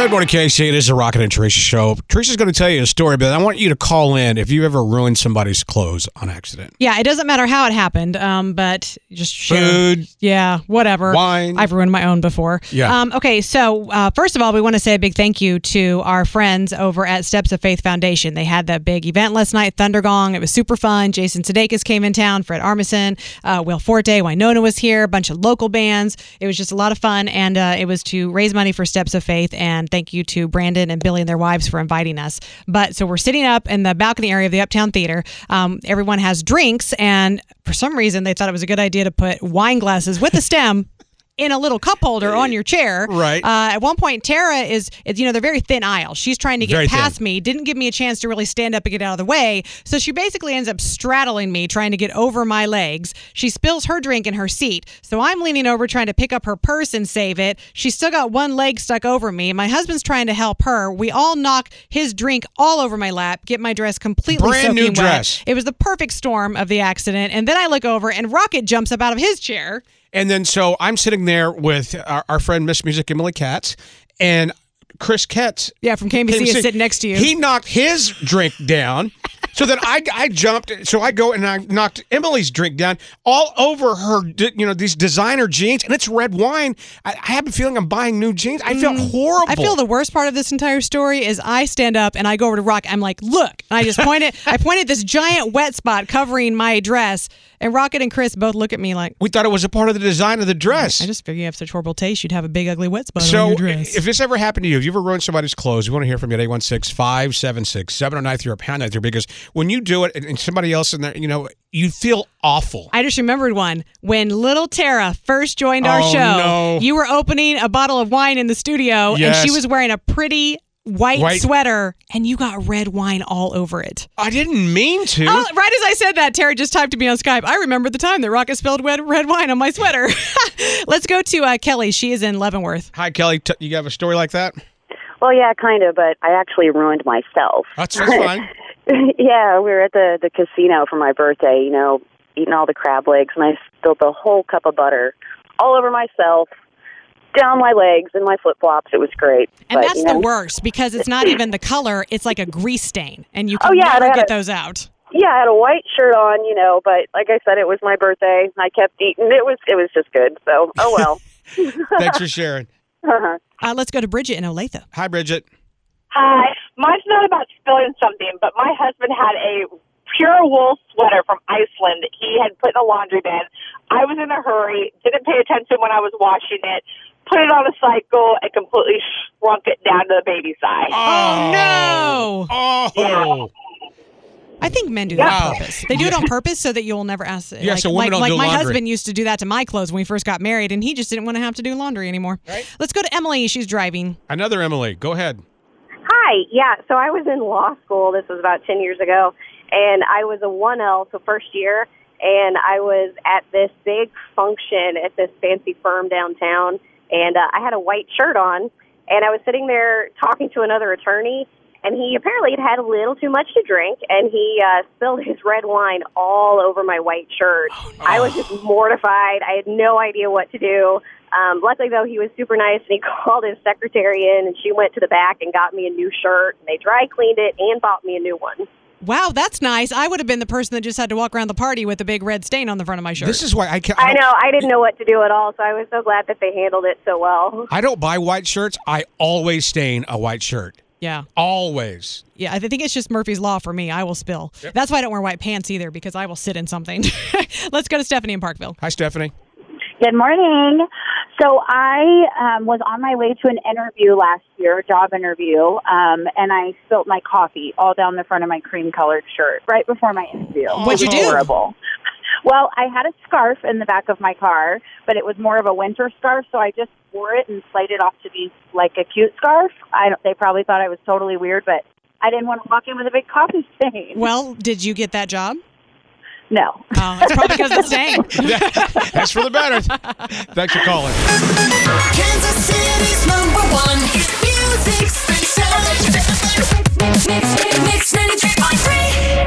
Good morning, Casey. It is the Rocket and Teresa show. Teresa's going to tell you a story, but I want you to call in if you ever ruined somebody's clothes on accident. Yeah, it doesn't matter how it happened, but just share. Food. Yeah, whatever. Wine. I've ruined my own before. Yeah. Okay, so first of all, we want to say a big thank you to our friends over at Steps of Faith Foundation. They had that big event last night, Thundergong. It was super fun. Jason Sudeikis came in town, Fred Armisen, Will Forte, Winona was here, a bunch of local bands. It was just a lot of fun, and it was to raise money for Steps of Faith, and thank you to Brandon and Billy and their wives for inviting us. But so we're sitting up in the balcony area of the Uptown Theater. Everyone has drinks, and for some reason they thought it was a good idea to put wine glasses with a stem in a little cup holder on your chair. Right. At one point, Tara is they're very thin aisles. She's trying to get past me, didn't give me a chance to really stand up and get out of the way. So she basically ends up straddling me, trying to get over my legs. She spills her drink in her seat. So I'm leaning over trying to pick up her purse and save it. She's still got one leg stuck over me. My husband's trying to help her. We all knock his drink all over my lap, get my dress completely Brand new dress. Wet. It was the perfect storm of the accident. And then I look over and Rocket jumps up out of his chair. And then so I'm sitting there with our friend Miss Music Emily Katz and Chris Ketz. Yeah, from KMBC is sitting next to you. He knocked his drink down. So then I jumped. So I go and I knocked Emily's drink down all over her, these designer jeans, and it's red wine. I have a feeling I'm buying new jeans. I felt horrible. I feel the worst part of this entire story is I stand up and I go over to Rock. I'm like, look, and I just pointed. I pointed this giant wet spot covering my dress, and Rocket and Chris both look at me like, we thought it was a part of the design of the dress. I just figure you have such horrible taste, you'd have a big ugly wet spot on your dress. So if this ever happened to you, if you ever ruined somebody's clothes, we want to hear from you at 816-576-7093 or pound 93, because when you do it and somebody else in there, you feel awful. I just remembered one. When little Tara first joined our show, no. You were opening a bottle of wine in the studio, Yes. and she was wearing a pretty white sweater, and you got red wine all over it. I didn't mean to. Oh, right as I said that, Tara just typed to me on Skype. I remember the time that Rocket spilled red wine on my sweater. Let's go to Kelly. She is in Leavenworth. Hi, Kelly. You have a story like that? Well, yeah, kind of, but I actually ruined myself. That's fine. Yeah, we were at the casino for my birthday, eating all the crab legs, and I spilled the whole cup of butter all over myself, down my legs, and my flip-flops. It was great. And but, that's the worst, because it's not even the color, it's like a grease stain, and you can never get those out. Yeah, I had a white shirt on, but like I said, it was my birthday. I kept eating. It was just good, so, oh well. Thanks for sharing. Let's go to Bridget in Olathe. Hi, Bridget. Hi. Mine's not about spilling something, but my husband had a pure wool sweater from Iceland he had put in a laundry bin. I was in a hurry, didn't pay attention when I was washing it, put it on a cycle, and completely shrunk it down to the baby size. Oh, no! Oh! Yeah. I think men do that on purpose. They do it on purpose so that you'll never ask. Yeah, so women don't do my laundry. husband used to do that to my clothes when we first got married, and he just didn't want to have to do laundry anymore. Right. Let's go to Emily. She's driving. Another Emily. Go ahead. Hi. Yeah, so I was in law school. This was about 10 years ago, and I was a 1L, so first year, and I was at this big function at this fancy firm downtown, and I had a white shirt on, and I was sitting there talking to another attorney, and he apparently had had a little too much to drink, and he spilled his red wine all over my white shirt. Oh, no. I was just mortified. I had no idea what to do. Luckily, though, he was super nice, and he called his secretary in, and she went to the back and got me a new shirt, and they dry cleaned it and bought me a new one. Wow, that's nice. I would have been the person that just had to walk around the party with a big red stain on the front of my shirt. This is why I can't. I know. I didn't know what to do at all, so I was so glad that they handled it so well. I don't buy white shirts. I always stain a white shirt. Yeah. Always. Yeah, I think it's just Murphy's Law for me. I will spill. Yep. That's why I don't wear white pants either, because I will sit in something. Let's go to Stephanie in Parkville. Hi, Stephanie. Good morning. So I was on my way to an interview last year, a job interview, and I spilled my coffee all down the front of my cream-colored shirt right before my interview. What'd you do? Horrible. Well, I had a scarf in the back of my car, but it was more of a winter scarf, so I just wore it and slayed it off to be like a cute scarf. They probably thought I was totally weird, but I didn't want to walk in with a big coffee stain. Well, did you get that job? No. Oh, it's probably because of the stain. That's for the better. Thanks for calling. Kansas City's #1 music station. Mix 93.3.